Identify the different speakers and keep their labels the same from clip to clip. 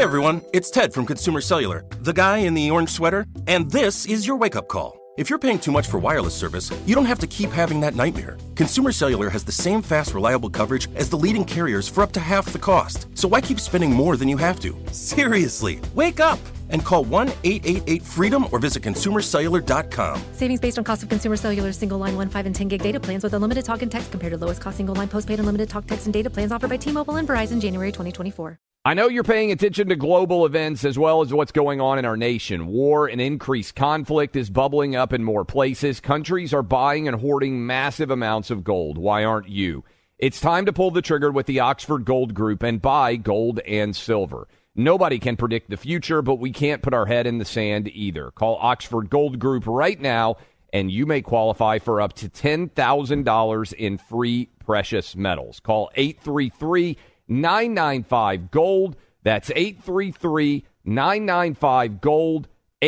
Speaker 1: everyone, it's Ted from Consumer Cellular, the guy in the orange sweater, and this is your wake-up call. If you're paying too much for wireless service, you don't have to keep having that nightmare. Consumer Cellular has the same fast, reliable coverage as the leading carriers for up to half the cost. So why keep spending more than you have to? Seriously, wake up and call 1-888-FREEDOM or visit consumercellular.com.
Speaker 2: Savings based on cost of Consumer Cellular single line 1, 5, and 10 gig data plans with unlimited talk and text compared to lowest cost single line postpaid unlimited talk, text, and data plans offered by T-Mobile and Verizon January 2024.
Speaker 3: I know you're paying attention to global events as well as what's going on in our nation. War and increased conflict is bubbling up in more places. Countries are buying and hoarding massive amounts of gold. Why aren't you? It's time to pull the trigger with the Oxford Gold Group and buy gold and silver. Nobody can predict the future, but we can't put our head in the sand either. Call Oxford Gold Group right now, and you may qualify for up to $10,000 in free precious metals. Call 833-995-GOLD. That's 833-995-GOLD,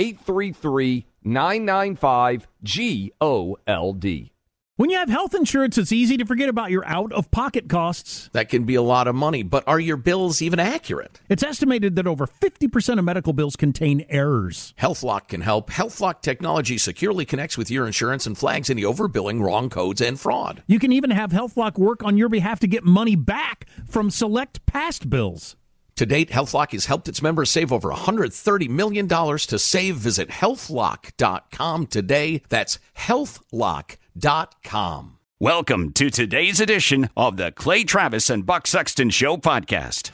Speaker 3: 833-995-GOLD.
Speaker 4: When you have health insurance, it's easy to forget about your out-of-pocket costs.
Speaker 5: That can be a lot of money, but are your bills even accurate?
Speaker 4: It's estimated that over 50% of medical bills contain errors.
Speaker 5: HealthLock can help. HealthLock technology securely connects with your insurance and flags any overbilling, wrong codes, and fraud.
Speaker 4: You can even have HealthLock work on your behalf to get money back from select past bills.
Speaker 5: To date, HealthLock has helped its members save over $130 million. To save, visit healthlock.com today. That's healthlock.com.
Speaker 6: Welcome to today's edition of the Clay Travis and Buck Sexton Show podcast.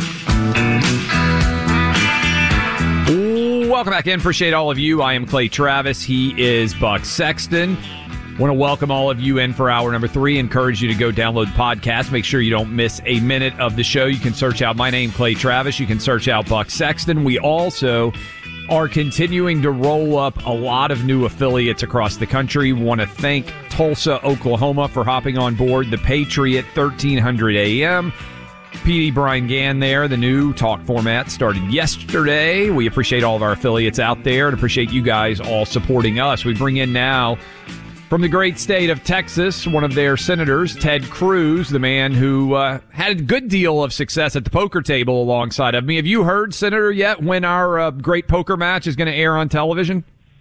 Speaker 3: Welcome back in. Appreciate all of you. I am Clay Travis. He is Buck Sexton. Want to welcome all of you in for hour number 3. Encourage you to go download the podcast. Make sure you don't miss a minute of the show. You can search out my name, Clay Travis. You can search out Buck Sexton. We also are continuing to roll up a lot of new affiliates across the country. We want to thank Tulsa, Oklahoma for hopping on board the Patriot 1300 AM. PD Brian Gann there. The new talk format started yesterday. We appreciate all of our affiliates out there and appreciate you guys all supporting us. We bring in now from the great state of Texas, one of their senators, Ted Cruz, the man who had a good deal of success at the poker table alongside of me. Have you heard, Senator, yet when our great poker match is going to air on television?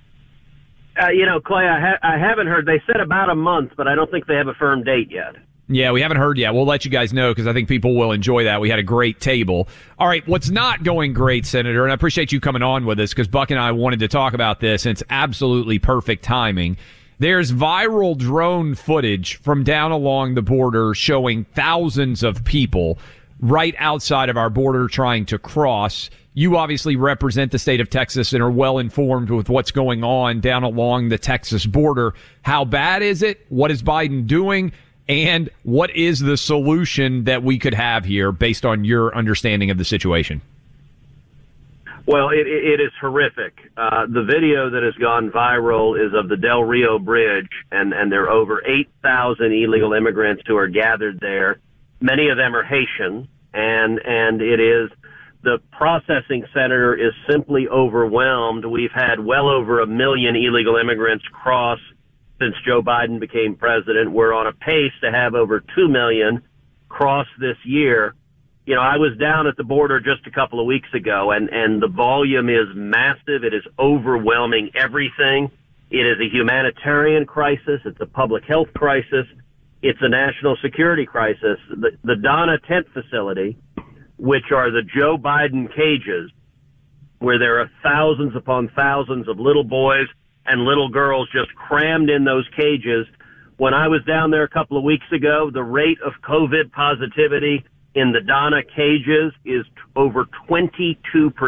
Speaker 7: Clay, I haven't heard. They said about a month, but I don't think they have a firm date yet.
Speaker 3: Yeah, we haven't heard yet. We'll let you guys know because I think people will enjoy that. We had a great table. All right, what's not going great, Senator, and I appreciate you coming on with us because Buck and I wanted to talk about this, and it's absolutely perfect timing. There's viral drone footage from down along the border showing thousands of people right outside of our border trying to cross. You obviously represent the state of Texas and are well informed with what's going on down along the Texas border. How bad is it? What is Biden doing? And what is the solution that we could have here based on your understanding of the situation?
Speaker 7: Well, it is horrific. The video that has gone viral is of the Del Rio Bridge, and there are over 8,000 illegal immigrants who are gathered there. Many of them are Haitian, and it is the processing center is simply overwhelmed. We've had well over 1 million illegal immigrants cross since Joe Biden became president. We're on a pace to have over 2 million cross this year. I was down at the border just a couple of weeks ago, and the volume is massive. It is overwhelming everything. It is a humanitarian crisis. It's a public health crisis. It's a national security crisis. The Donna tent facility, which are the Joe Biden cages, where there are thousands upon thousands of little boys and little girls just crammed in those cages. When I was down there a couple of weeks ago, the rate of COVID positivity in the Donna cages is over 22%.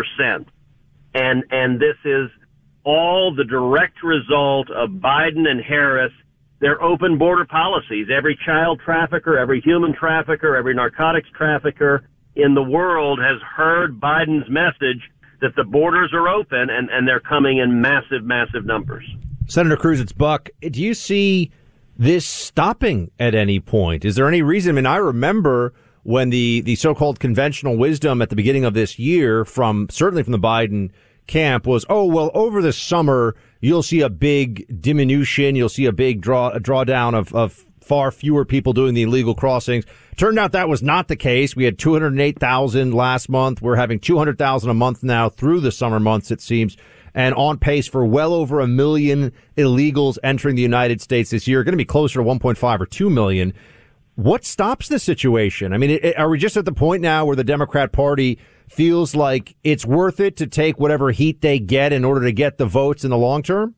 Speaker 7: And this is all the direct result of Biden and Harris, their open border policies. Every child trafficker, every human trafficker, every narcotics trafficker in the world has heard Biden's message that the borders are open and they're coming in massive, massive numbers.
Speaker 8: Senator Cruz, it's Buck. Do you see this stopping at any point? Is there any reason? I remember when the so-called conventional wisdom at the beginning of this year certainly from the Biden camp was, over the summer, you'll see a big diminution. You'll see a big drawdown of far fewer people doing the illegal crossings. Turned out that was not the case. We had 208,000 last month. We're having 200,000 a month now through the summer months, it seems, and on pace for well over 1 million illegals entering the United States this year. Going to be closer to 1.5 or 2 million. What stops the situation? I mean, are we just at the point now where the Democrat Party feels like it's worth it to take whatever heat they get in order to get the votes in the long term?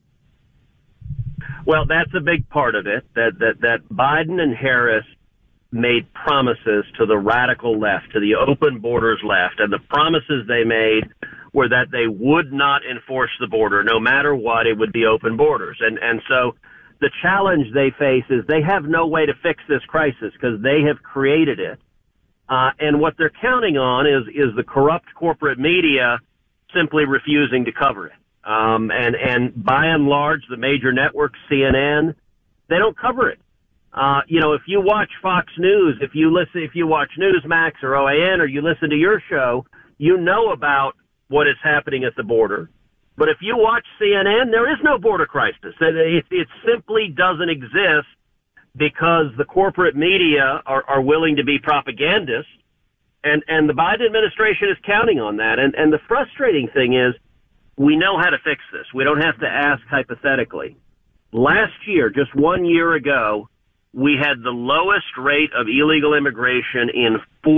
Speaker 7: Well, that's a big part of it, that Biden and Harris made promises to the radical left, to the open borders left, and the promises they made were that they would not enforce the border. No matter what, it would be open borders. And so the challenge they face is they have no way to fix this crisis because they have created it. And what they're counting on is the corrupt corporate media simply refusing to cover it. And by and large, the major networks, CNN, they don't cover it. If you watch Fox News, if you watch Newsmax or OAN, or you listen to your show, you know about what is happening at the border. But if you watch CNN, there is no border crisis. It simply doesn't exist because the corporate media are willing to be propagandists, and the Biden administration is counting on that. And the frustrating thing is, we know how to fix this. We don't have to ask hypothetically. Last year, just 1 year ago, we had the lowest rate of illegal immigration in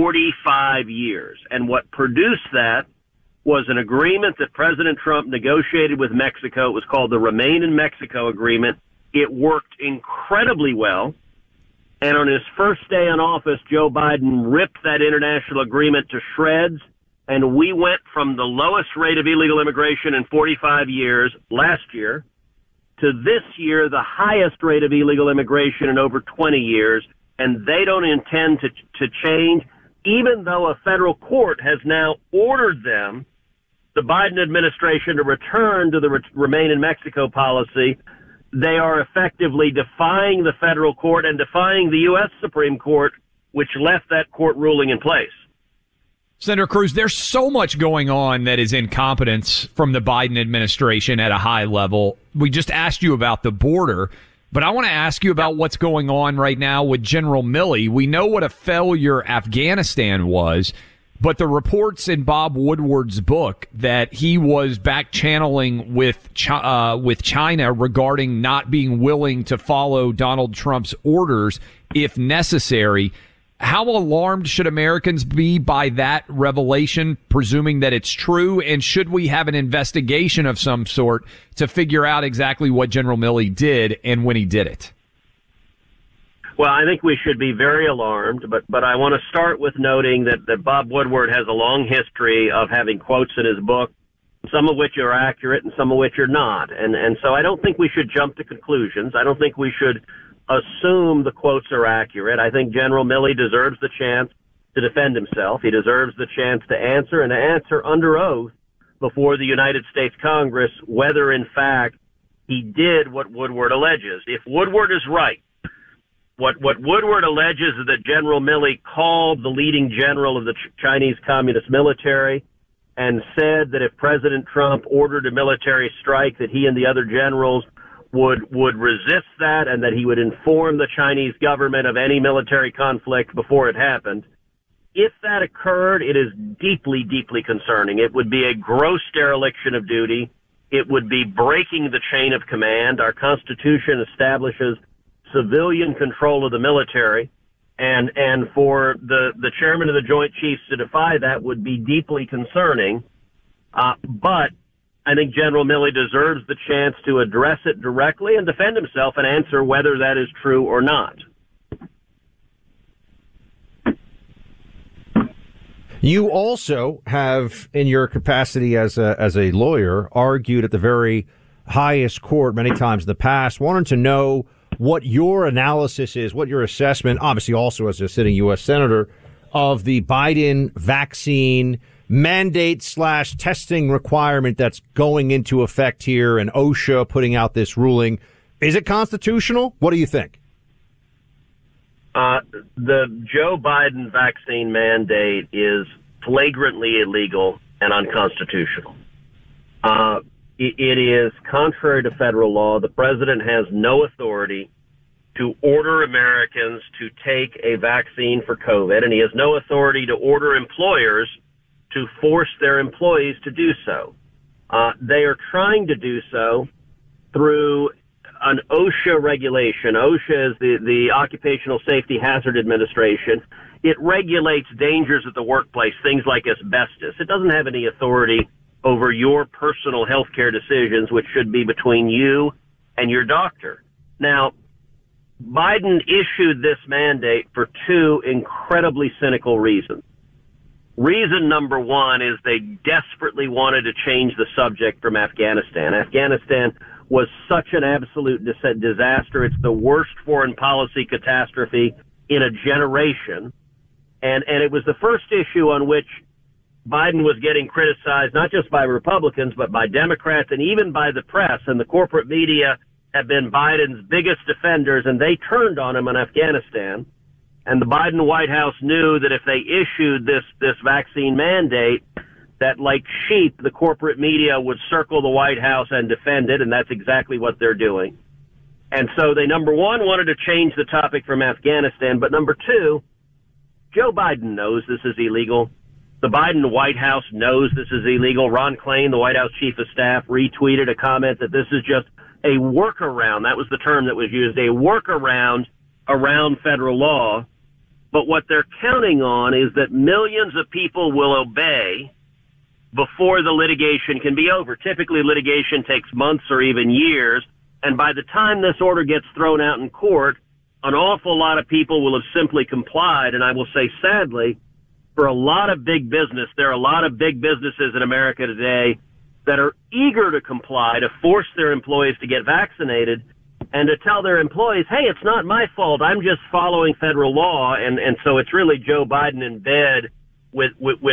Speaker 7: 45 years. And what produced that was an agreement that President Trump negotiated with Mexico. It was called the Remain in Mexico Agreement. It worked incredibly well. And on his first day in office, Joe Biden ripped that international agreement to shreds. And we went from the lowest rate of illegal immigration in 45 years last year to this year, the highest rate of illegal immigration in over 20 years. And they don't intend to change, even though a federal court has now ordered them, the Biden administration, to return to the Remain in Mexico policy. They are effectively defying the federal court and defying the U.S. Supreme Court, which left that court ruling in place.
Speaker 3: Senator Cruz, there's so much going on that is incompetence from the Biden administration at a high level. We just asked you about the border, but I want to ask you about what's going on right now with General Milley. We know what a failure Afghanistan was, but the reports in Bob Woodward's book that he was back channeling with China regarding not being willing to follow Donald Trump's orders if necessary. How alarmed should Americans be by that revelation, presuming that it's true? And should we have an investigation of some sort to figure out exactly what General Milley did and when he did it?
Speaker 7: Well, I think we should be very alarmed, but I want to start with noting that Bob Woodward has a long history of having quotes in his book, some of which are accurate and some of which are not. And so I don't think we should jump to conclusions. I don't think we should assume the quotes are accurate. I think General Milley deserves the chance to defend himself. He deserves the chance to answer and to answer under oath before the United States Congress whether, in fact, he did what Woodward alleges. If Woodward is right, what Woodward alleges is that General Milley called the leading general of the Chinese Communist military and said that if President Trump ordered a military strike, that he and the other generals would resist that and that he would inform the Chinese government of any military conflict before it happened. If that occurred, it is deeply, deeply concerning. It would be a gross dereliction of duty. It would be breaking the chain of command. Our Constitution establishes civilian control of the military, and for the chairman of the Joint Chiefs to defy that would be deeply concerning. But I think General Milley deserves the chance to address it directly and defend himself and answer whether that is true or not.
Speaker 8: You also have, in your capacity as a lawyer, argued at the very highest court many times in the past. Wanted to know what your analysis is, what your assessment, obviously also as a sitting U.S. Senator, of the Biden vaccine mandate/testing requirement that's going into effect here, and OSHA putting out this ruling. Is it constitutional? What do you think?
Speaker 7: The Joe Biden vaccine mandate is flagrantly illegal and unconstitutional. It is contrary to federal law. The president has no authority to order Americans to take a vaccine for COVID, and he has no authority to order employers to force their employees to do so. They are trying to do so through an OSHA regulation. OSHA is the Occupational Safety Hazard Administration. It regulates dangers at the workplace, things like asbestos. It doesn't have any authority over your personal health care decisions, which should be between you and your doctor. Now, Biden issued this mandate for two incredibly cynical reasons. Reason number one is they desperately wanted to change the subject from Afghanistan. Afghanistan was such an absolute disaster. It's the worst foreign policy catastrophe in a generation. And it was the first issue on which Biden was getting criticized, not just by Republicans, but by Democrats and even by the press. And the corporate media have been Biden's biggest defenders, and they turned on him in Afghanistan. And the Biden White House knew that if they issued this vaccine mandate, that like sheep, the corporate media would circle the White House and defend it, and that's exactly what they're doing. And so they, number one, wanted to change the topic from Afghanistan, but number two, Joe Biden knows this is illegal. The Biden White House knows this is illegal. Ron Klain, the White House chief of staff, retweeted a comment that this is just a workaround. That was the term that was used, a workaround around federal law. But what they're counting on is that millions of people will obey before the litigation can be over. Typically, litigation takes months or even years, and by the time this order gets thrown out in court, an awful lot of people will have simply complied. And I will say, sadly, for a lot of big business, there are a lot of big businesses in America today that are eager to comply, to force their employees to get vaccinated, and to tell their employees, hey, it's not my fault. I'm just following federal law. And so it's really Joe Biden in bed with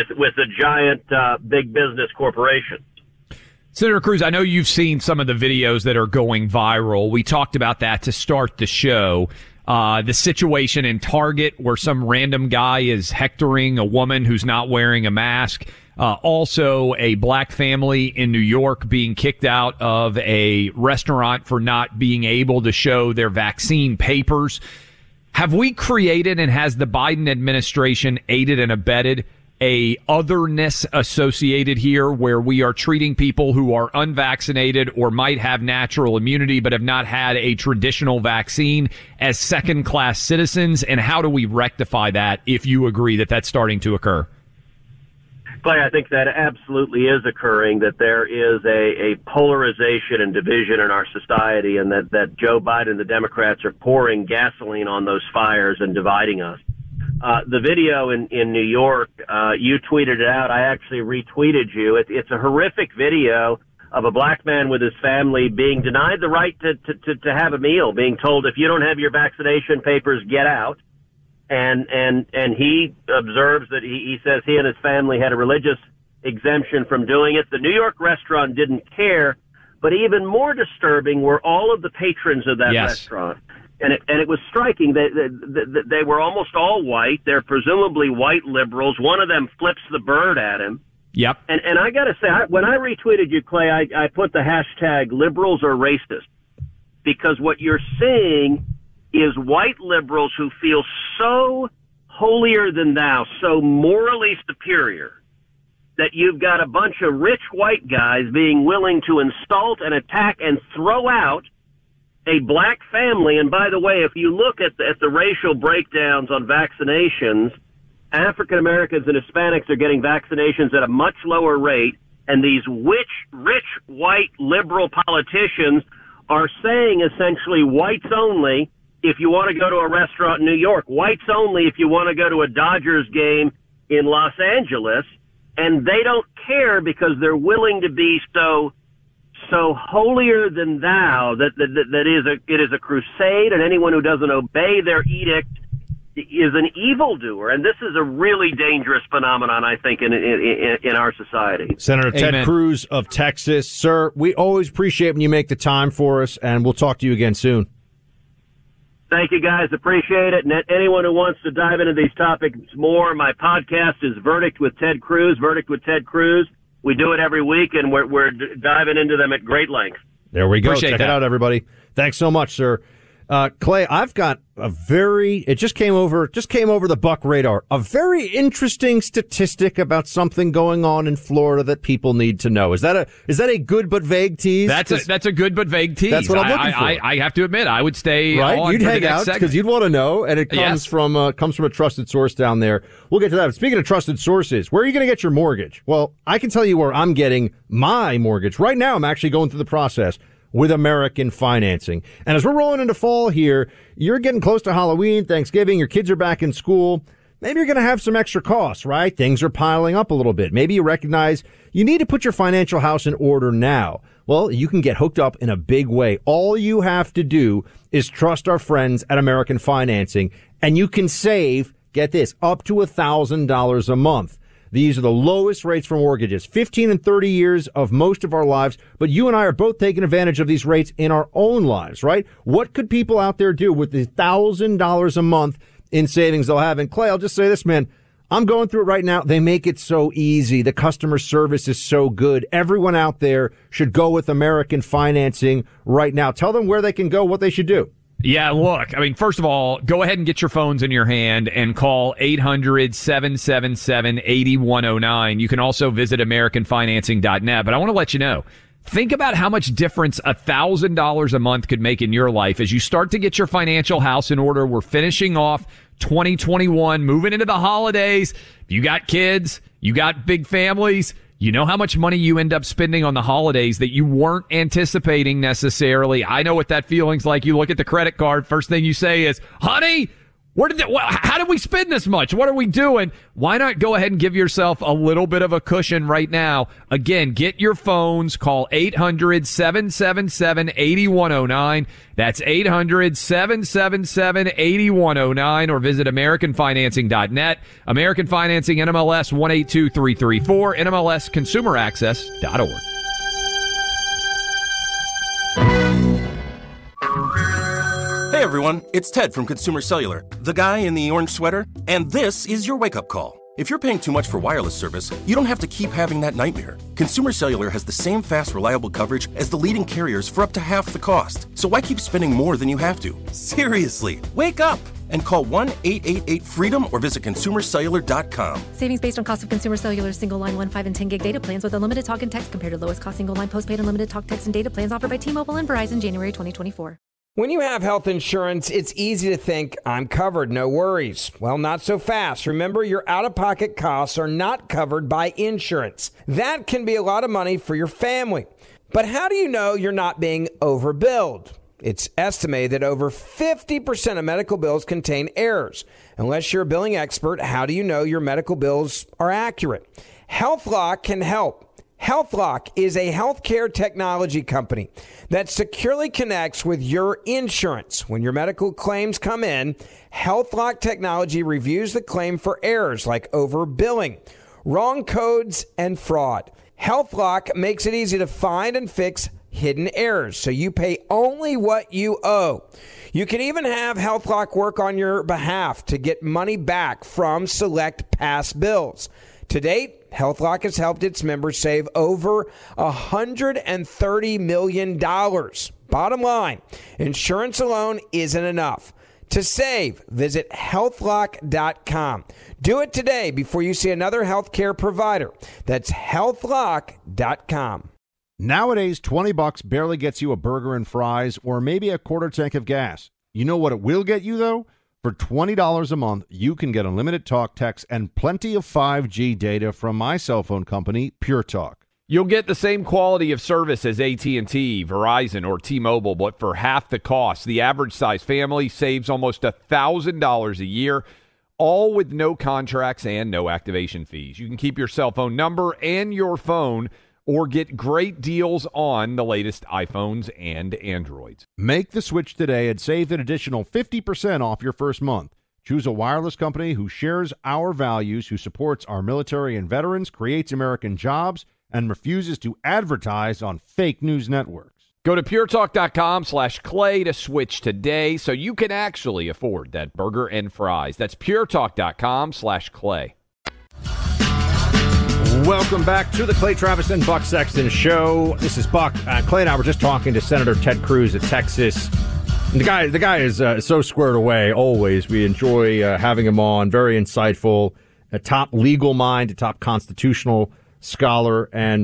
Speaker 7: a giant big business corporation.
Speaker 3: Senator Cruz, I know you've seen some of the videos that are going viral. We talked about that to start the show. The situation in Target where some random guy is hectoring a woman who's not wearing a mask. Also, a black family in New York being kicked out of a restaurant for not being able to show their vaccine papers. Have we created, and has the Biden administration aided and abetted a otherness associated here where we are treating people who are unvaccinated or might have natural immunity but have not had a traditional vaccine as second-class citizens? And how do we rectify that if you agree that that's starting to occur?
Speaker 7: Clay, I think that absolutely is occurring, that there is a polarization and division in our society, and that Joe Biden and the Democrats are pouring gasoline on those fires and dividing us. The video in New York, you tweeted it out. I actually retweeted you. It's a horrific video of a black man with his family being denied the right to have a meal, being told, if you don't have your vaccination papers, get out. And he observes that he says he and his family had a religious exemption from doing it. The New York restaurant didn't care, but even more disturbing were all of the patrons of that restaurant. And it was striking. They were almost all white. They're presumably white liberals. One of them flips the bird at him.
Speaker 3: Yep.
Speaker 7: And I got to say, when I retweeted you, Clay, I put the hashtag liberals are racist, because what you're seeing is white liberals who feel so holier than thou, so morally superior, that you've got a bunch of rich white guys being willing to insult and attack and throw out a black family. And by the way, if you look at the racial breakdowns on vaccinations, African Americans and Hispanics are getting vaccinations at a much lower rate, and these rich white liberal politicians are saying essentially whites only if you want to go to a restaurant in New York, whites only if you want to go to a Dodgers game in Los Angeles, and they don't care because they're willing to be so holier than thou that it is a crusade, and anyone who doesn't obey their edict is an evildoer. And this is a really dangerous phenomenon, I think, in our society.
Speaker 8: Senator Ted Cruz of Texas. Sir, we always appreciate when you make the time for us, and we'll talk to you again soon.
Speaker 7: Thank you, guys. Appreciate it. And anyone who wants to dive into these topics more, my podcast is Verdict with Ted Cruz. We do it every week, and we're diving into them at great length.
Speaker 8: There we go.
Speaker 3: Appreciate
Speaker 8: Check
Speaker 3: that.
Speaker 8: it out, everybody. Thanks so much, sir. Clay, I've got it just came over the Buck radar, a very interesting statistic about something going on in Florida that people need to know. Is that a good but vague tease?
Speaker 3: That's a good but vague tease.
Speaker 8: That's what I'm looking for.
Speaker 3: I have to admit, I would stay
Speaker 8: right.
Speaker 3: On
Speaker 8: you'd
Speaker 3: for
Speaker 8: hang
Speaker 3: the next
Speaker 8: out
Speaker 3: segment
Speaker 8: because you'd want to know, and it comes from a trusted source down there. We'll get to that. But speaking of trusted sources, where are you going to get your mortgage? Well, I can tell you where I'm getting my mortgage right now. I'm actually going through the process with American Financing. And as we're rolling into fall here, you're getting close to Halloween, Thanksgiving, your kids are back in school. Maybe you're going to have some extra costs, right? Things are piling up a little bit. Maybe you recognize you need to put your financial house in order now. Well, you can get hooked up in a big way. All you have to do is trust our friends at American Financing, and you can save, get this, up to $1,000 a month. These are the lowest rates for mortgages, 15 and 30 years of most of our lives. But you and I are both taking advantage of these rates in our own lives, right? What could people out there do with the $1,000 a month in savings they'll have? And Clay, I'll just say this, man. I'm going through it right now. They make it so easy. The customer service is so good. Everyone out there should go with American Financing right now. Tell them where they can go, what they should do.
Speaker 3: Yeah, look, I mean, first of all, go ahead and get your phones in your hand and call 800-777-8109. You can also visit AmericanFinancing.net. But I want to let you know, think about how much difference $1,000 a month could make in your life as you start to get your financial house in order. We're finishing off 2021, moving into the holidays. If you got kids, you got big families, you know how much money you end up spending on the holidays that you weren't anticipating necessarily. I know what that feeling's like. You look at the credit card, first thing you say is, honey, how did we spend this much? What are we doing? Why not go ahead and give yourself a little bit of a cushion right now? Again, get your phones. Call 800-777-8109. That's 800-777-8109, or visit AmericanFinancing.net. American Financing, NMLS 182334, NMLSConsumerAccess.org.
Speaker 1: Hey everyone, it's Ted from Consumer Cellular, the guy in the orange sweater, and this is your wake-up call. If you're paying too much for wireless service, you don't have to keep having that nightmare. Consumer Cellular has the same fast, reliable coverage as the leading carriers for up to half the cost. So why keep spending more than you have to? Seriously, wake up and call 1-888-FREEDOM or visit consumercellular.com.
Speaker 2: Savings based on cost of Consumer Cellular single line 1, 5, and 10 gig data plans with unlimited talk and text compared to lowest cost single line postpaid unlimited talk, text, and data plans offered by T-Mobile and Verizon January 2024.
Speaker 9: When you have health insurance, it's easy to think, I'm covered, no worries. Well, not so fast. Remember, your out-of-pocket costs are not covered by insurance. That can be a lot of money for your family. But how do you know you're not being overbilled? It's estimated that over 50% of medical bills contain errors. Unless you're a billing expert, how do you know your medical bills are accurate? HealthLock can help. HealthLock is a healthcare technology company that securely connects with your insurance. When your medical claims come in, HealthLock technology reviews the claim for errors like overbilling, wrong codes, and fraud. HealthLock makes it easy to find and fix hidden errors, so you pay only what you owe. You can even have HealthLock work on your behalf to get money back from select past bills. To date, HealthLock has helped its members save over $130 million. Bottom line, insurance alone isn't enough. To save, visit healthlock.com. Do it today before you see another healthcare provider. That's healthlock.com.
Speaker 10: Nowadays, $20 barely gets you a burger and fries or maybe a quarter tank of gas. You know what it will get you, though? For $20 a month, you can get unlimited talk, text, and plenty of 5G data from my cell phone company, Pure Talk.
Speaker 3: You'll get the same quality of service as AT&T, Verizon, or T-Mobile, but for half the cost. The average size family saves almost $1,000 a year, all with no contracts and no activation fees. You can keep your cell phone number and your phone, or get great deals on the latest iPhones and Androids.
Speaker 10: Make the switch today and save an additional 50% off your first month. Choose a wireless company who shares our values, who supports our military and veterans, creates American jobs, and refuses to advertise on fake news networks.
Speaker 3: Go to puretalk.com/Clay to switch today so you can actually afford that burger and fries. That's puretalk.com/Clay.
Speaker 8: Welcome back to the Clay Travis and Buck Sexton Show. This is Buck. Clay and I were just talking to Senator Ted Cruz of Texas The guy is so squared away. Always, we enjoy having him on. Very insightful, a top legal mind, a top constitutional scholar, and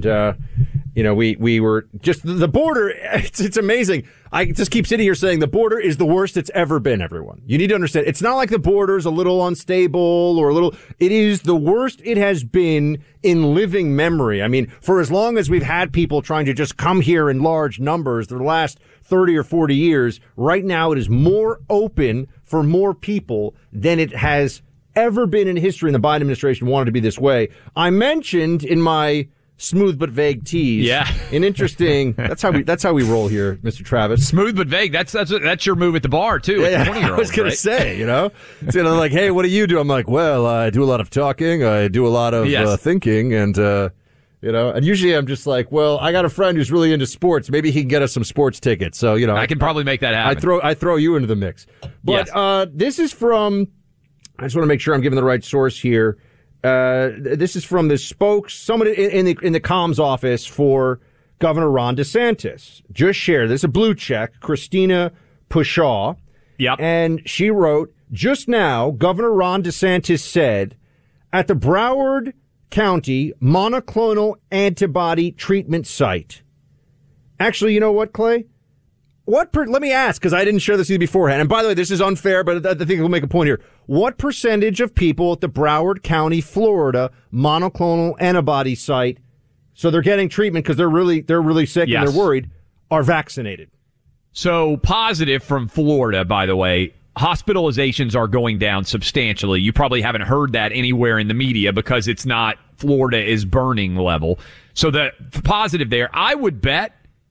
Speaker 8: we were just the border. It's amazing. I just keep sitting here saying the border is the worst it's ever been. Everyone, you need to understand. It's not like the border's a little unstable or a little. It is the worst it has been in living memory. I mean, for as long as we've had people trying to just come here in large numbers, the last 30 or 40 years, right now it is more open for more people than it has ever been in history, and the Biden administration wanted to be this way. I mentioned in my smooth but vague tease.
Speaker 3: Yeah.
Speaker 8: An interesting. That's how we roll here, Mr. Travis.
Speaker 3: Smooth but vague. That's your move at the bar too.
Speaker 8: Yeah, I was going to say, it's like, hey, what do you do? I'm like, well, I do a lot of talking. I do a lot of thinking, and and usually I'm just like, well, I got a friend who's really into sports. Maybe he can get us some sports tickets. So I
Speaker 3: can probably make that happen.
Speaker 8: I throw you into the mix. But this is from. I just want to make sure I'm giving the right source here. This is from the someone in the comms office for Governor Ron DeSantis. Just shared this, a blue check, Christina Pushaw.
Speaker 3: Yep.
Speaker 8: And she wrote, just now, Governor Ron DeSantis said, at the Broward County monoclonal antibody treatment site. Actually, you know what, Clay? Let me ask, because I didn't share this with you beforehand. And by the way, this is unfair, but I think we'll make a point here. What percentage of people at the Broward County, Florida monoclonal antibody site, so they're getting treatment because they're really sick and they're worried, are vaccinated?
Speaker 3: So positive from Florida, by the way. Hospitalizations are going down substantially. You probably haven't heard that anywhere in the media because it's not Florida is burning level. So the positive there, I would bet,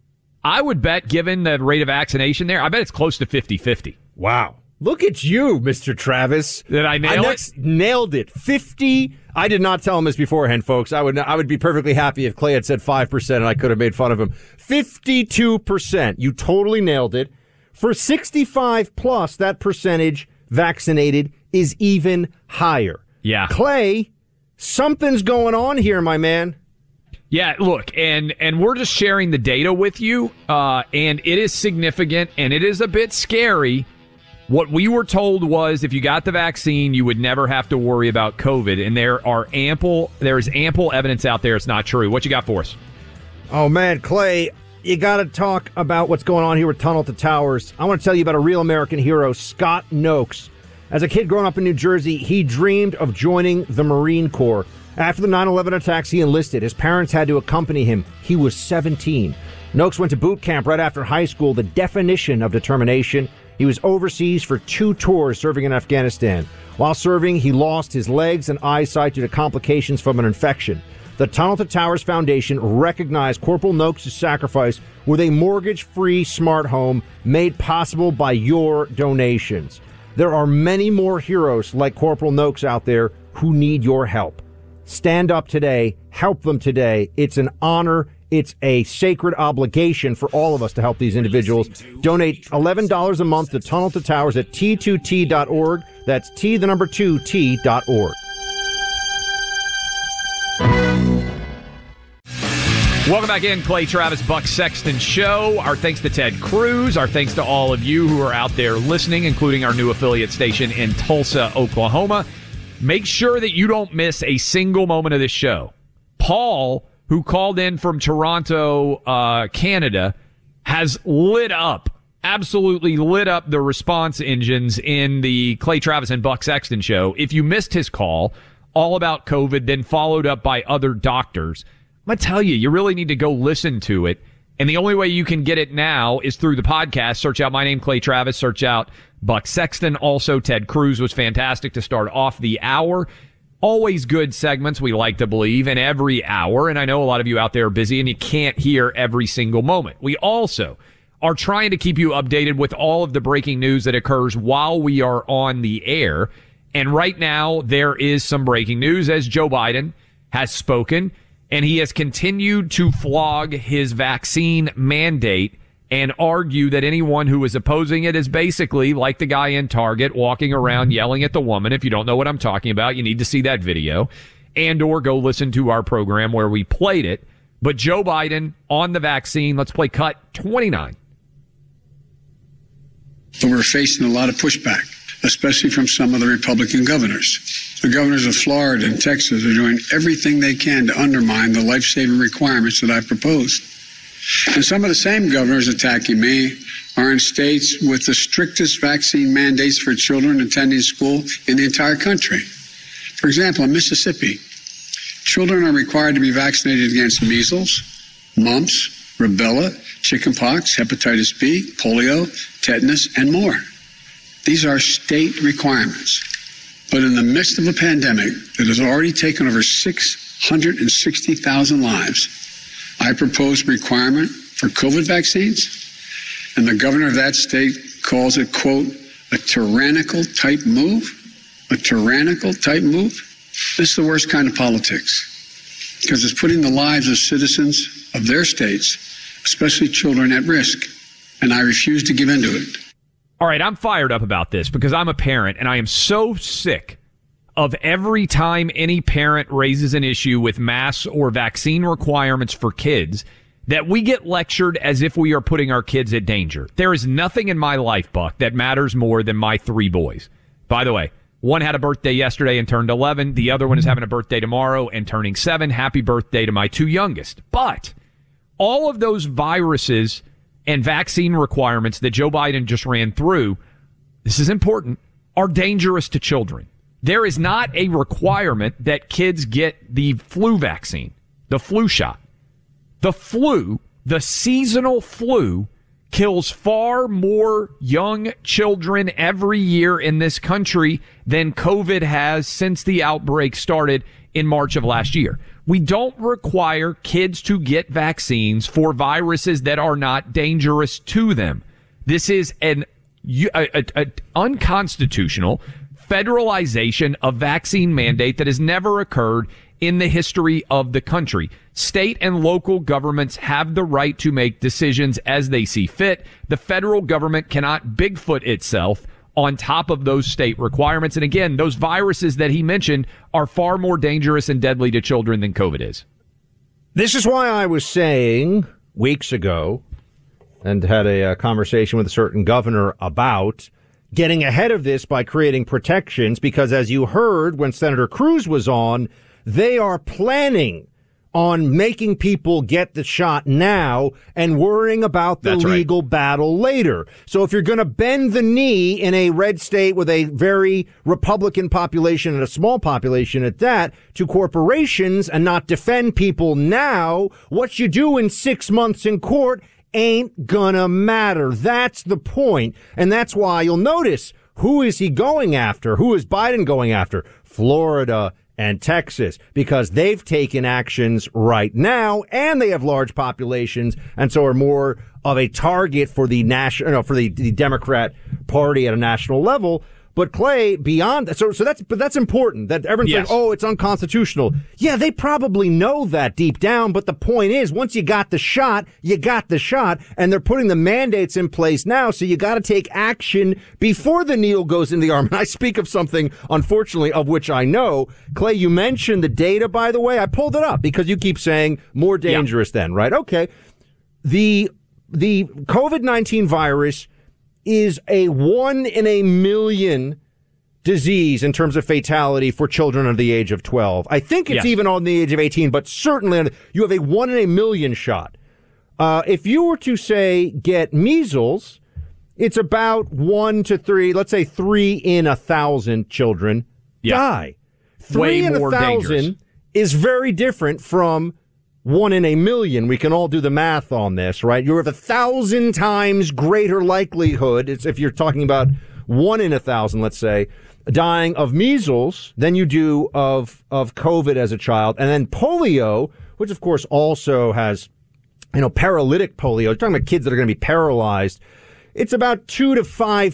Speaker 3: given the rate of vaccination there, I bet it's close to 50-50.
Speaker 8: Wow. Look at you, Mr. Travis.
Speaker 3: Did I nail it?
Speaker 8: Nailed it. 50. I did not tell him this beforehand, folks. I would be perfectly happy if Clay had said 5% and I could have made fun of him. 52%. You totally nailed it. For 65 plus, that percentage vaccinated is even higher.
Speaker 3: Yeah.
Speaker 8: Clay, something's going on here, my man.
Speaker 3: Yeah, look, and we're just sharing the data with you, and it is significant, and it is a bit scary. What we were told was if you got the vaccine, you would never have to worry about COVID, and there is ample evidence out there it's not true. What you got for us?
Speaker 8: Oh, man, Clay, you got to talk about what's going on here with Tunnel to Towers. I want to tell you about a real American hero, Scott Noakes. As a kid growing up in New Jersey, he dreamed of joining the Marine Corps. After the 9/11 attacks, he enlisted. His parents had to accompany him. He was 17. Noakes went to boot camp right after high school, the definition of determination. He was overseas for 2 tours serving in Afghanistan. While serving, he lost his legs and eyesight due to complications from an infection. The Tunnel to Towers Foundation recognized Corporal Noakes' sacrifice with a mortgage-free smart home made possible by your donations. There are many more heroes like Corporal Noakes out there who need your help. Stand up today. Help them today. It's an honor. It's a sacred obligation for all of us to help these individuals. Donate $11 a month to Tunnel to Towers at T2T.org. That's T2T.org.
Speaker 3: Welcome back in, Clay Travis, Buck Sexton Show. Our thanks to Ted Cruz. Our thanks to all of you who are out there listening, including our new affiliate station in Tulsa, Oklahoma. Make sure that you don't miss a single moment of this show. Paul, who called in from Toronto, Canada, has absolutely lit up the response engines in the Clay Travis and Buck Sexton Show. If you missed his call, all about COVID, then followed up by other doctors, I'm going to tell you, you really need to go listen to it. And the only way you can get it now is through the podcast. Search out my name, Clay Travis. Search out Buck Sexton. Also, Ted Cruz was fantastic to start off the hour. Always good segments, we like to believe, in every hour. And I know a lot of you out there are busy and you can't hear every single moment. We also are trying to keep you updated with all of the breaking news that occurs while we are on the air. And right now, there is some breaking news as Joe Biden has spoken. And he has continued to flog his vaccine mandate and argue that anyone who is opposing it is basically like the guy in Target walking around yelling at the woman. If you don't know what I'm talking about, you need to see that video and or go listen to our program where we played it. But Joe Biden on the vaccine, let's play cut 29.
Speaker 11: but we're facing a lot of pushback, especially from some of the Republican governors. The governors of Florida and Texas are doing everything they can to undermine the life-saving requirements that I proposed. And some of the same governors attacking me are in states with the strictest vaccine mandates for children attending school in the entire country. For example, in Mississippi, children are required to be vaccinated against measles, mumps, rubella, chickenpox, hepatitis B, polio, tetanus, and more. These are state requirements. But in the midst of a pandemic that has already taken over 660,000 lives, I proposed a requirement for COVID vaccines, and the governor of that state calls it, quote, a tyrannical type move. A tyrannical type move? This is the worst kind of politics, because it's putting the lives of citizens of their states, especially children, at risk, and I refuse to give in to it.
Speaker 3: All right, I'm fired up about this because I'm a parent, and I am so sick of every time any parent raises an issue with masks or vaccine requirements for kids that we get lectured as if we are putting our kids at danger. There is nothing in my life, Buck, that matters more than my 3 boys. By the way, one had a birthday yesterday and turned 11. The other one is having a birthday tomorrow and turning 7. Happy birthday to my 2 youngest. But all of those viruses and vaccine requirements that Joe Biden just ran through, this is important, are dangerous to children. There is not a requirement that kids get the flu vaccine, the flu shot. The flu, the seasonal flu, kills far more young children every year in this country than COVID has since the outbreak started in March of last year. We don't require kids to get vaccines for viruses that are not dangerous to them. This is an unconstitutional federalization of vaccine mandate that has never occurred in the history of the country. State and local governments have the right to make decisions as they see fit. The federal government cannot Bigfoot itself on top of those state requirements. And again, those viruses that he mentioned are far more dangerous and deadly to children than COVID is.
Speaker 8: This is why I was saying weeks ago, and had a conversation with a certain governor about getting ahead of this by creating protections, because as you heard when Senator Cruz was on, they are planning on making people get the shot now and worrying about the legal battle later. So if you're going to bend the knee in a red state with a very Republican population and a small population at that to corporations and not defend people now, what you do in 6 months in court ain't gonna matter. That's the point. And that's why you'll notice, who is he going after? Who is Biden going after? Florida and Texas, because they've taken actions right now and they have large populations and so are more of a target for the national, for the Democrat Party at a national level. But Clay, beyond that, so that's important that everyone's saying, oh, it's unconstitutional. Yeah, they probably know that deep down. But the point is, once you got the shot, you got the shot, and they're putting the mandates in place now. So you got to take action before the needle goes in the arm. And I speak of something, unfortunately, of which I know. Clay, you mentioned the data, by the way. I pulled it up because you keep saying more dangerous than, right? Okay. The COVID-19 virus is a 1 in a million disease in terms of fatality for children under the age of 12. I think it's even on the age of 18, but certainly you have a 1 in a million shot. If you were to say get measles, it's about 1 to 3, let's say 3 in 1,000 children die. 3 in 1,000 is very different from 1 in a million. We can all do the math on this, right? You have 1,000 times greater likelihood, if you're talking about 1 in 1,000, let's say, dying of measles than you do of COVID as a child. And then polio, which of course also has, paralytic polio. You're talking about kids that are going to be paralyzed. It's about 2 to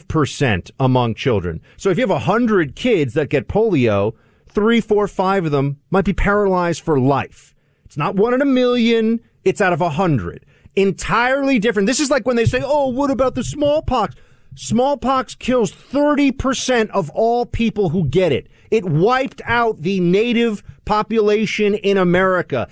Speaker 8: 5% among children. So if you have 100 kids that get polio, 3, 4, 5 of them might be paralyzed for life. It's not 1 in a million. It's out of 100. Entirely different. This is like when they say, oh, what about the smallpox? Smallpox kills 30% of all people who get it. It wiped out the native population in America.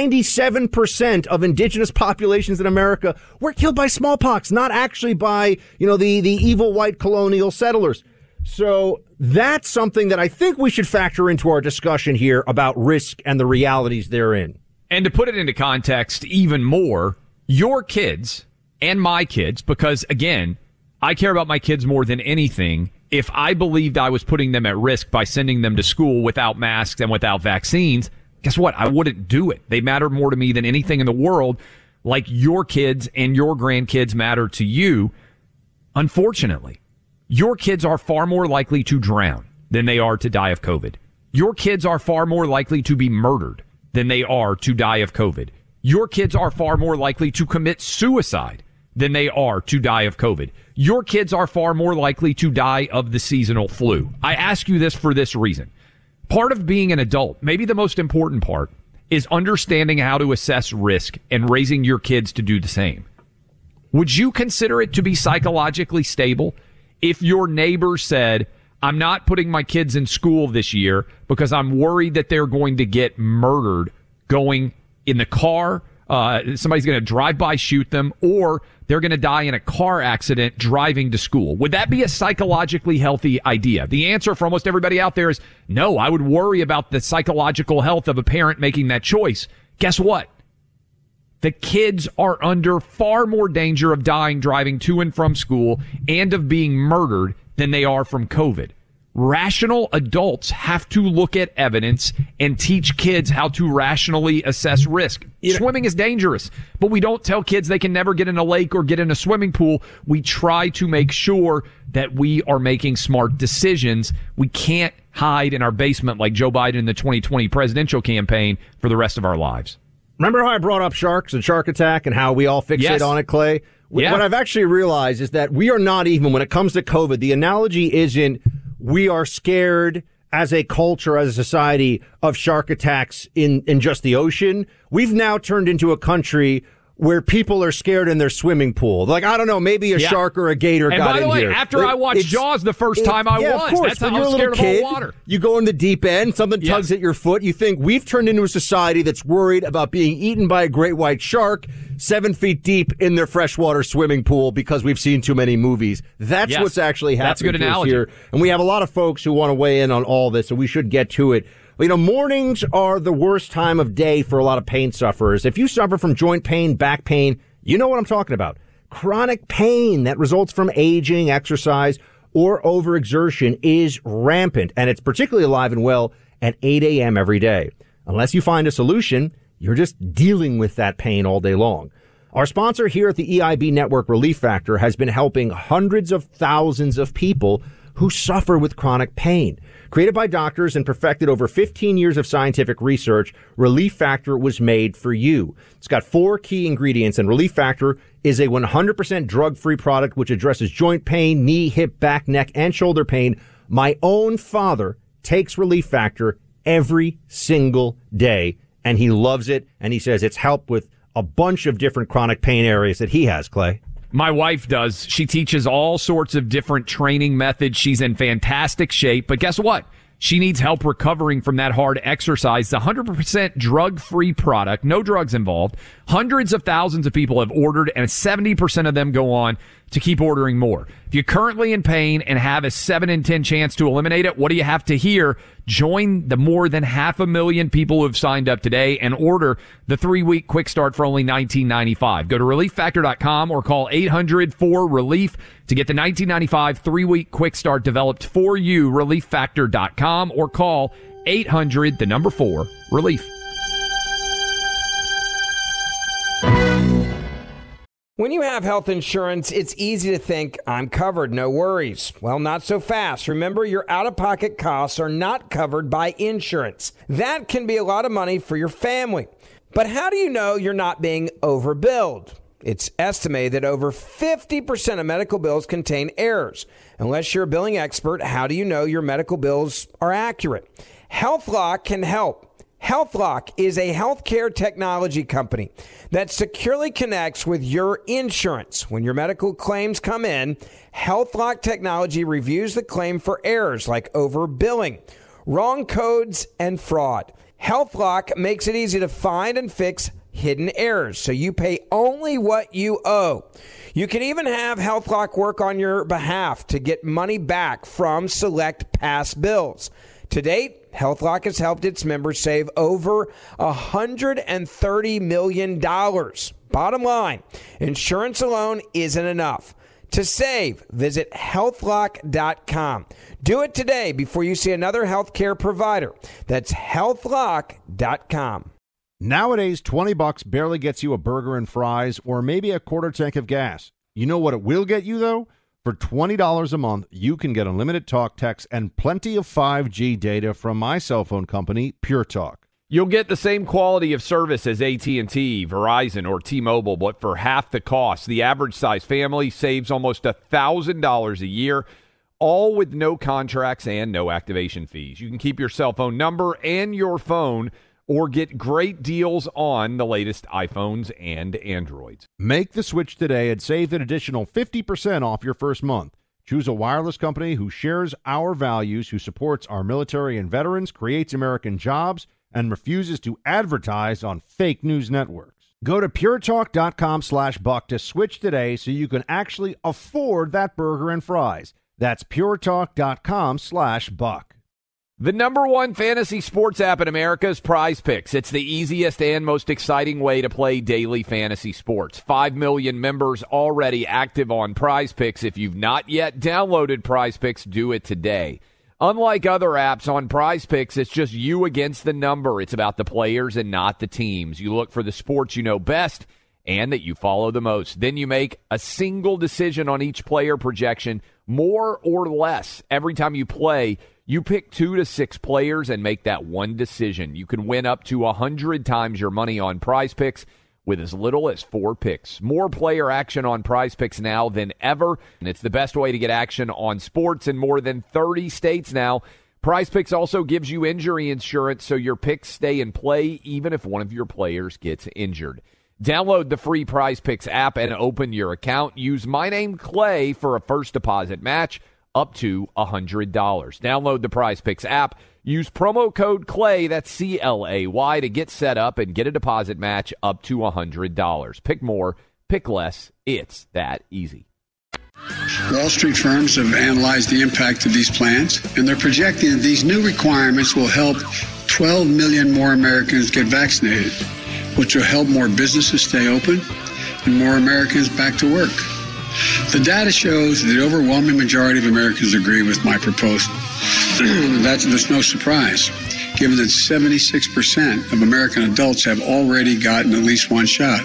Speaker 8: 97% of indigenous populations in America were killed by smallpox, not actually by, the evil white colonial settlers. So that's something that I think we should factor into our discussion here about risk and the realities therein.
Speaker 3: And to put it into context even more, your kids and my kids, because again, I care about my kids more than anything. If I believed I was putting them at risk by sending them to school without masks and without vaccines, guess what? I wouldn't do it. They matter more to me than anything in the world, like your kids and your grandkids matter to you. Unfortunately, your kids are far more likely to drown than they are to die of COVID. Your kids are far more likely to be murdered than they are to die of COVID. Your kids are far more likely to commit suicide than they are to die of COVID. Your kids are far more likely to die of the seasonal flu. I ask you this for this reason. Part of being an adult, maybe the most important part, is understanding how to assess risk and raising your kids to do the same. Would you consider it to be psychologically stable if your neighbor said, I'm not putting my kids in school this year because I'm worried that they're going to get murdered going in the car, somebody's going to drive by, shoot them, or they're going to die in a car accident driving to school? Would that be a psychologically healthy idea? The answer for almost everybody out there is no. I would worry about the psychological health of a parent making that choice. Guess what? The kids are under far more danger of dying driving to and from school and of being murdered than they are from COVID. Rational adults have to look at evidence and teach kids how to rationally assess risk. Swimming is dangerous, but we don't tell kids they can never get in a lake or get in a swimming pool. We try to make sure that we are making smart decisions. We can't hide in our basement like Joe Biden in the 2020 presidential campaign for the rest of our lives.
Speaker 8: Remember how I brought up sharks and Shark Attack and how we all fixate on it, Clay? Yeah. What I've actually realized is that we are not even, when it comes to COVID, the analogy isn't we are scared as a culture, as a society, of shark attacks in just the ocean. We've now turned into a country where people are scared in their swimming pool. Like, I don't know, maybe a shark or a gator got in here.
Speaker 3: And by the way, after I watched Jaws the first time, I was.
Speaker 8: Of course,
Speaker 3: that's how I was scared of all water.
Speaker 8: You go in the deep end, something tugs at your foot. You think we've turned into a society that's worried about being eaten by a great white shark 7 feet deep in their freshwater swimming pool because we've seen too many movies. That's what's actually happening.
Speaker 3: That's a good analogy
Speaker 8: here. And we have a lot of folks who want to weigh in on all this, so we should get to it. Mornings are the worst time of day for a lot of pain sufferers. If you suffer from joint pain, back pain, you know what I'm talking about. Chronic pain that results from aging, exercise, or overexertion is rampant, and it's particularly alive and well at 8 a.m. every day. Unless you find a solution, you're just dealing with that pain all day long. Our sponsor here at the EIB Network, Relief Factor, has been helping hundreds of thousands of people who suffer with chronic pain. Created by doctors and perfected over 15 years of scientific research, Relief Factor was made for you. It's got 4 key ingredients, and Relief Factor is a 100% drug-free product which addresses joint pain, knee, hip, back, neck, and shoulder pain. My own father takes Relief Factor every single day, and he loves it, and he says it's helped with a bunch of different chronic pain areas that he has, Clay.
Speaker 3: My wife does. She teaches all sorts of different training methods. She's in fantastic shape. But guess what? She needs help recovering from that hard exercise. It's a 100% drug-free product, no drugs involved. Hundreds of thousands of people have ordered, and 70% of them go on to keep ordering more. If you're currently in pain and have a 7 in 10 chance to eliminate it, what do you have to hear? Join the more than 500,000 people who have signed up today and order the 3-week quick start for only $19.95. Go to ReliefFactor.com or call 800-4-RELIEF to get the $19.95 3-week quick start developed for you. ReliefFactor.com or call 800-4-RELIEF.
Speaker 9: When you have health insurance, it's easy to think, I'm covered, no worries. Well, not so fast. Remember, your out-of-pocket costs are not covered by insurance. That can be a lot of money for your family. But how do you know you're not being overbilled? It's estimated that over 50% of medical bills contain errors. Unless you're a billing expert, how do you know your medical bills are accurate? HealthLock can help. HealthLock is a healthcare technology company that securely connects with your insurance. When your medical claims come in, HealthLock technology reviews the claim for errors like overbilling, wrong codes, and fraud. HealthLock makes it easy to find and fix hidden errors, so you pay only what you owe. You can even have HealthLock work on your behalf to get money back from select past bills. To date, HealthLock has helped its members save over $130 million. Bottom line, insurance alone isn't enough. To save, visit healthlock.com. Do it today before you see another healthcare provider. That's healthlock.com.
Speaker 10: Nowadays, $20 barely gets you a burger and fries or maybe a quarter tank of gas. You know what it will get you, though? For $20 a month, you can get unlimited talk, text, and plenty of 5G data from my cell phone company, Pure Talk.
Speaker 3: You'll get the same quality of service as AT&T, Verizon, or T-Mobile, but for half the cost. The average size family saves almost $1,000 a year, all with no contracts and no activation fees. You can keep your cell phone number and your phone or get great deals on the latest iPhones and Androids.
Speaker 10: Make the switch today and save an additional 50% off your first month. Choose a wireless company who shares our values, who supports our military and veterans, creates American jobs, and refuses to advertise on fake news networks. Go to puretalk.com/buck to switch today so you can actually afford that burger and fries. That's puretalk.com/buck.
Speaker 3: The number one fantasy sports app in America is Prize Picks. It's the easiest and most exciting way to play daily fantasy sports. 5 million members already active on Prize Picks. If you've not yet downloaded Prize Picks, do it today. Unlike other apps, on Prize Picks, it's just you against the number. It's about the players and not the teams. You look for the sports you know best and that you follow the most. Then you make a single decision on each player projection, more or less. Every time you play, you pick 2 to 6 players and make that one decision. You can win up to 100 times your money on Prize Picks with as little as 4 picks. More player action on Prize Picks now than ever, and it's the best way to get action on sports in more than 30 states now. Prize Picks also gives you injury insurance so your picks stay in play even if one of your players gets injured. Download the free Prize Picks app and open your account. Use my name, Clay, for a first deposit match up to $100. Download the Prize Picks app. Use promo code CLAY, that's C-L-A-Y, to get set up and get a deposit match up to $100. Pick more, pick less. It's that easy.
Speaker 11: Wall Street firms have analyzed the impact of these plans, and they're projecting that these new requirements will help 12 million more Americans get vaccinated, which will help more businesses stay open and more Americans back to work. The data shows that the overwhelming majority of Americans agree with my proposal. There's no surprise, given that 76% of American adults have already gotten at least one shot.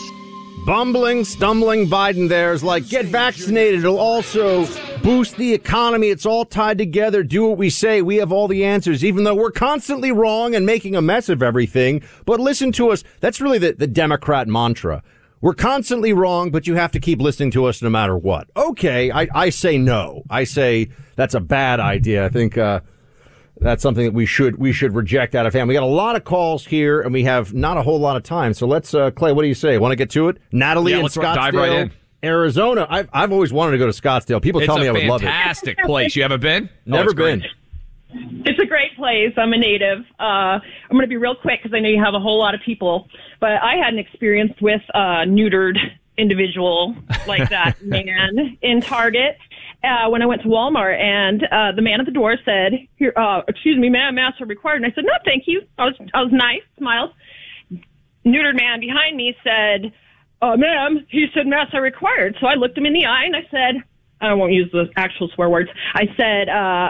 Speaker 8: Bumbling, stumbling Biden there is like, get vaccinated. It'll also boost the economy. It's all tied together. Do what we say. We have all the answers, even though we're constantly wrong and making a mess of everything. But listen to us. That's really the Democrat mantra. We're constantly wrong, but you have to keep listening to us no matter what. Okay, I say no. I say that's a bad idea. I think that's something that we should reject out of hand. We got a lot of calls here, and we have not a whole lot of time. So let's, Clay, what do you say? Want to get to it? Natalie in Scottsdale,
Speaker 3: dive right in.
Speaker 8: Arizona. I've always wanted to go to Scottsdale. People tell me I would love it.
Speaker 3: It's a fantastic place. You haven't been?
Speaker 8: Never been.
Speaker 12: It's a great place. I'm a native. I'm going to be real quick because I know you have a whole lot of people. But I had an experience with a neutered individual like that man in Target when I went to Walmart. And the man at the door said, "Here, excuse me, ma'am, masks are required." And I said, "No, thank you." I was nice, smiled. Neutered man behind me said, "Ma'am," he said, "masks are required." So I looked him in the eye and I said, I won't use the actual swear words. I said,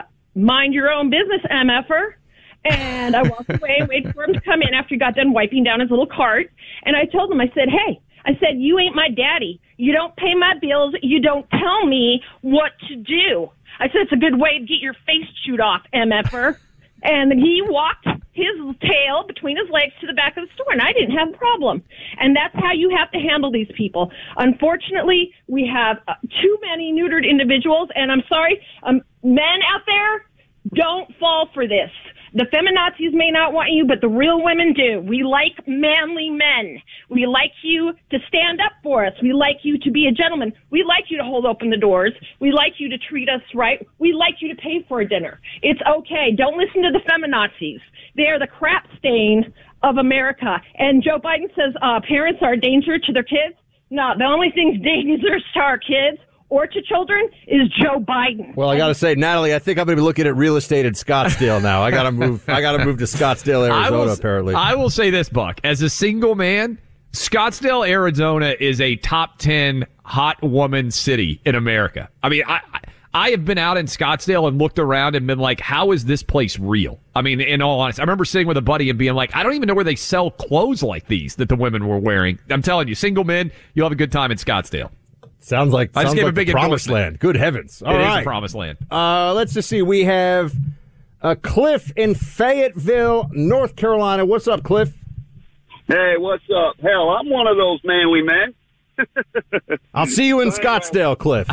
Speaker 12: "Mind your own business, MFer." And I walked away and waited for him to come in after he got done wiping down his little cart. And I told him, I said, "Hey," I said, "you ain't my daddy. You don't pay my bills. You don't tell me what to do." I said, "It's a good way to get your face chewed off, MFer." And then he walked his tail between his legs to the back of the store, and I didn't have a problem. And that's how you have to handle these people. Unfortunately, we have too many neutered individuals, and I'm sorry, men out there, don't fall for this. The feminazis may not want you, but the real women do. We like manly men. We like you to stand up for us. We like you to be a gentleman. We like you to hold open the doors. We like you to treat us right. We like you to pay for a dinner. It's okay. Don't listen to the feminazis. They are the crap stain of America. And Joe Biden says parents are a danger to their kids. No, the only thing dangerous to our kids or to children is Joe Biden.
Speaker 8: Well, I got to say, Natalie, I think I'm going to be looking at real estate in Scottsdale now. I got to move. I got to move to Scottsdale, Arizona. Apparently,
Speaker 3: I will say this, Buck. As a single man, Scottsdale, Arizona is a top 10 hot woman city in America. I mean, I have been out in Scottsdale and looked around and been like, how is this place real? I mean, in all honesty, I remember sitting with a buddy and being like, I don't even know where they sell clothes like these that the women were wearing. I'm telling you, single men, you'll have a good time in Scottsdale.
Speaker 8: Sounds like
Speaker 3: a big
Speaker 8: promised land. Good heavens. All right.
Speaker 3: It is a promised land.
Speaker 8: Let's just see. We have Cliff in Fayetteville, North Carolina. What's up, Cliff?
Speaker 13: Hey, what's up? Hell, I'm one of those manly men.
Speaker 8: I'll see you in Scottsdale, Cliff.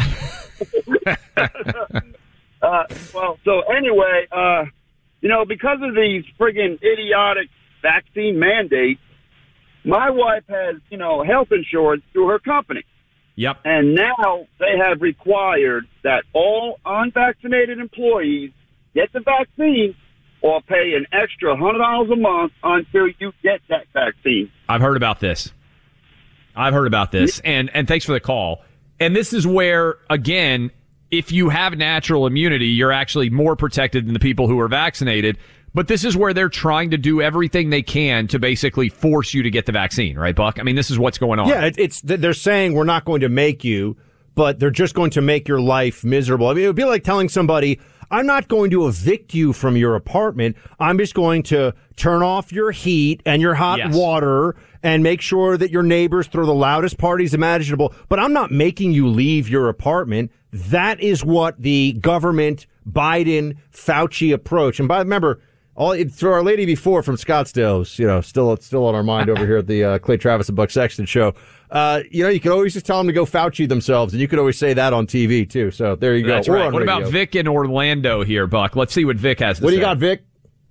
Speaker 13: So anyway, because of these friggin' idiotic vaccine mandates, my wife has, health insurance through her company.
Speaker 3: Yep.
Speaker 13: And now they have required that all unvaccinated employees get the vaccine or pay an extra $100 a month until you get that vaccine.
Speaker 3: I've heard about this. And thanks for the call. And this is where, again, if you have natural immunity, you're actually more protected than the people who are vaccinated. But this is where they're trying to do everything they can to basically force you to get the vaccine, right, Buck? I mean, this is what's going on.
Speaker 8: Yeah, they're saying we're not going to make you, but they're just going to make your life miserable. I mean, it would be like telling somebody, I'm not going to evict you from your apartment. I'm just going to turn off your heat and your hot water and make sure that your neighbors throw the loudest parties imaginable. But I'm not making you leave your apartment. That is what the government, Biden, Fauci approach. And remember, for our lady before from Scottsdale, still on our mind over here at the Clay Travis and Buck Sexton show. You can always just tell them to go Fauci themselves, and you could always say that on TV too. So there you go.
Speaker 3: That's right. What about Vic in Orlando here, Buck? Let's see what Vic has to say.
Speaker 8: What do you got, Vic?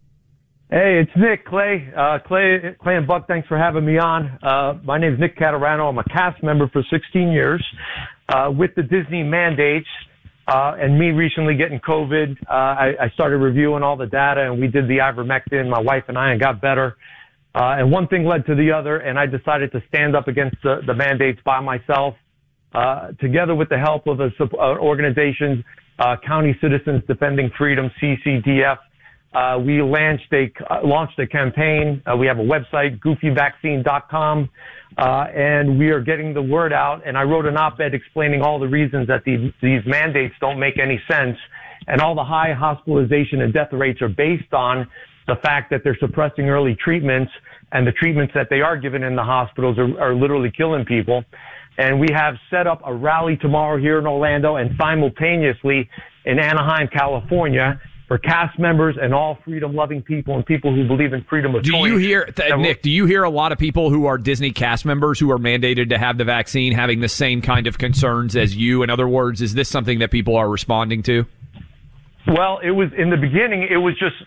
Speaker 14: Hey, it's Nick, Clay. Clay and Buck, thanks for having me on. My name is Nick Catarano. I'm a cast member for 16 years. With the Disney mandates, and me recently getting COVID, I started reviewing all the data, and we did the ivermectin, my wife and I, and got better. And one thing led to the other, and I decided to stand up against the mandates by myself, together with the help of organizations, County Citizens Defending Freedom, CCDF. We launched a campaign. We have a website, goofyvaccine.com. And we are getting the word out. And I wrote an op-ed explaining all the reasons that these mandates don't make any sense. And all the high hospitalization and death rates are based on the fact that they're suppressing early treatments, and the treatments that they are given in the hospitals are literally killing people. And we have set up a rally tomorrow here in Orlando and simultaneously in Anaheim, California, for cast members and all freedom-loving people and people who believe in freedom of choice.
Speaker 3: Nick, do you hear a lot of people who are Disney cast members who are mandated to have the vaccine having the same kind of concerns as you? In other words, is this something that people are responding to?
Speaker 14: Well, it was in the beginning, it was just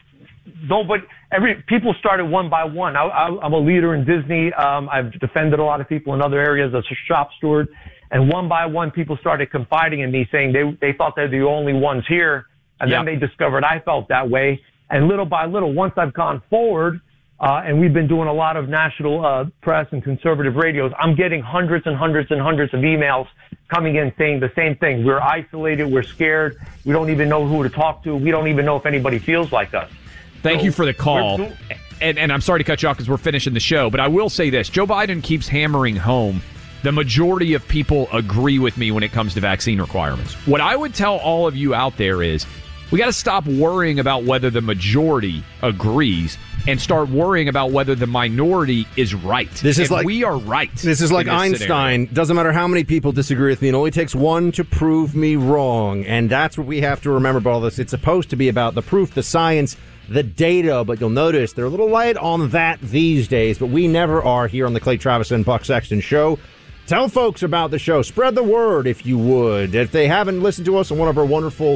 Speaker 14: people started one by one. I'm a leader in Disney. I've defended a lot of people in other areas as a shop steward. And one by one, people started confiding in me, saying they thought they're the only ones here. And then they discovered I felt that way. And little by little, once I've gone forward, and we've been doing a lot of national press and conservative radios, I'm getting hundreds and hundreds and hundreds of emails coming in saying the same thing. We're isolated. We're scared. We don't even know who to talk to. We don't even know if anybody feels like us.
Speaker 3: Thank you for the call. And I'm sorry to cut you off because we're finishing the show, but I will say this. Joe Biden keeps hammering home the majority of people agree with me when it comes to vaccine requirements. What I would tell all of you out there is we got to stop worrying about whether the majority agrees and start worrying about whether the minority is right. We are right.
Speaker 8: This is like Einstein. Doesn't matter how many people disagree with me. It only takes one to prove me wrong. And that's what we have to remember about all this. It's supposed to be about the proof, the science, the data. But you'll notice they're a little light on that these days. But we never are here on the Clay Travis and Buck Sexton Show. Tell folks about the show. Spread the word if you would. If they haven't listened to us on one of our wonderful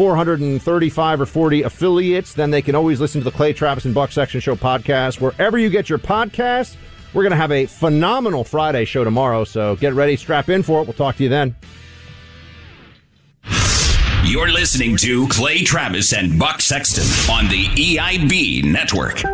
Speaker 8: 435 or 40 affiliates, then they can always listen to the Clay Travis and Buck Sexton Show podcast wherever you get your podcasts, We're going to have a phenomenal Friday show tomorrow, so get ready, strap in for it. We'll talk to you then.
Speaker 6: You're listening to Clay Travis and Buck Sexton on the EIB Network.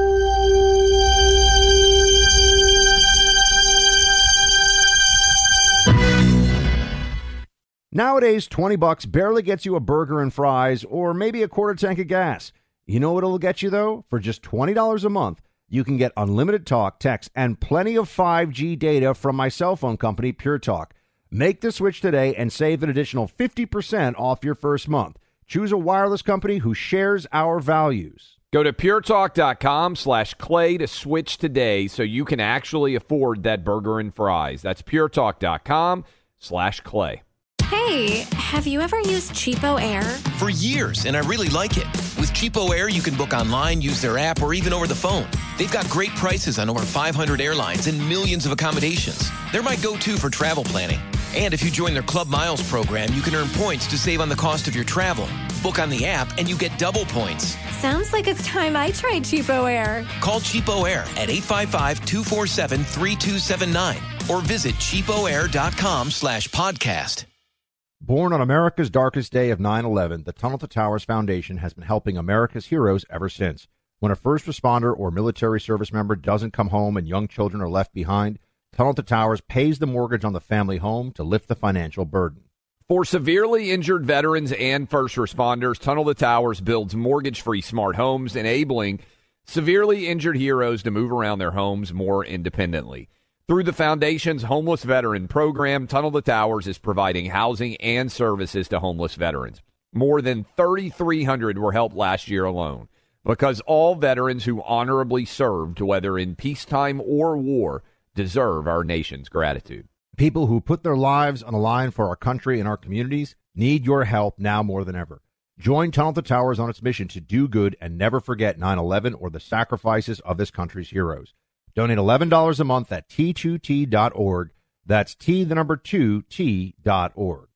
Speaker 10: Nowadays, $20 barely gets you a burger and fries or maybe a quarter tank of gas. You know what it'll get you, though? For just $20 a month, you can get unlimited talk, text, and plenty of 5G data from my cell phone company, Pure Talk. Make the switch today and save an additional 50% off your first month. Choose a wireless company who shares our values.
Speaker 3: Go to puretalk.com/Clay to switch today so you can actually afford that burger and fries. That's puretalk.com/Clay.
Speaker 15: Hey, have you ever used Cheapo Air?
Speaker 16: For years, and I really like it. With Cheapo Air, you can book online, use their app, or even over the phone. They've got great prices on over 500 airlines and millions of accommodations. They're my go-to for travel planning. And if you join their Club Miles program, you can earn points to save on the cost of your travel. Book on the app, and you get double points.
Speaker 15: Sounds like it's time I tried Cheapo Air.
Speaker 16: Call Cheapo Air at 855-247-3279 or visit cheapoair.com/podcast.
Speaker 10: Born on America's darkest day of 9/11, the Tunnel to Towers Foundation has been helping America's heroes ever since. When a first responder or military service member doesn't come home and young children are left behind, Tunnel to Towers pays the mortgage on the family home to lift the financial burden.
Speaker 3: For severely injured veterans and first responders, Tunnel to Towers builds mortgage-free smart homes, enabling severely injured heroes to move around their homes more independently. Through the Foundation's Homeless Veteran Program, Tunnel to Towers is providing housing and services to homeless veterans. More than 3,300 were helped last year alone, because all veterans who honorably served, whether in peacetime or war, deserve our nation's gratitude.
Speaker 10: People who put their lives on the line for our country and our communities need your help now more than ever. Join Tunnel to Towers on its mission to do good and never forget 9/11 or the sacrifices of this country's heroes. Donate $11 a month at T2T.org. That's T2T.org.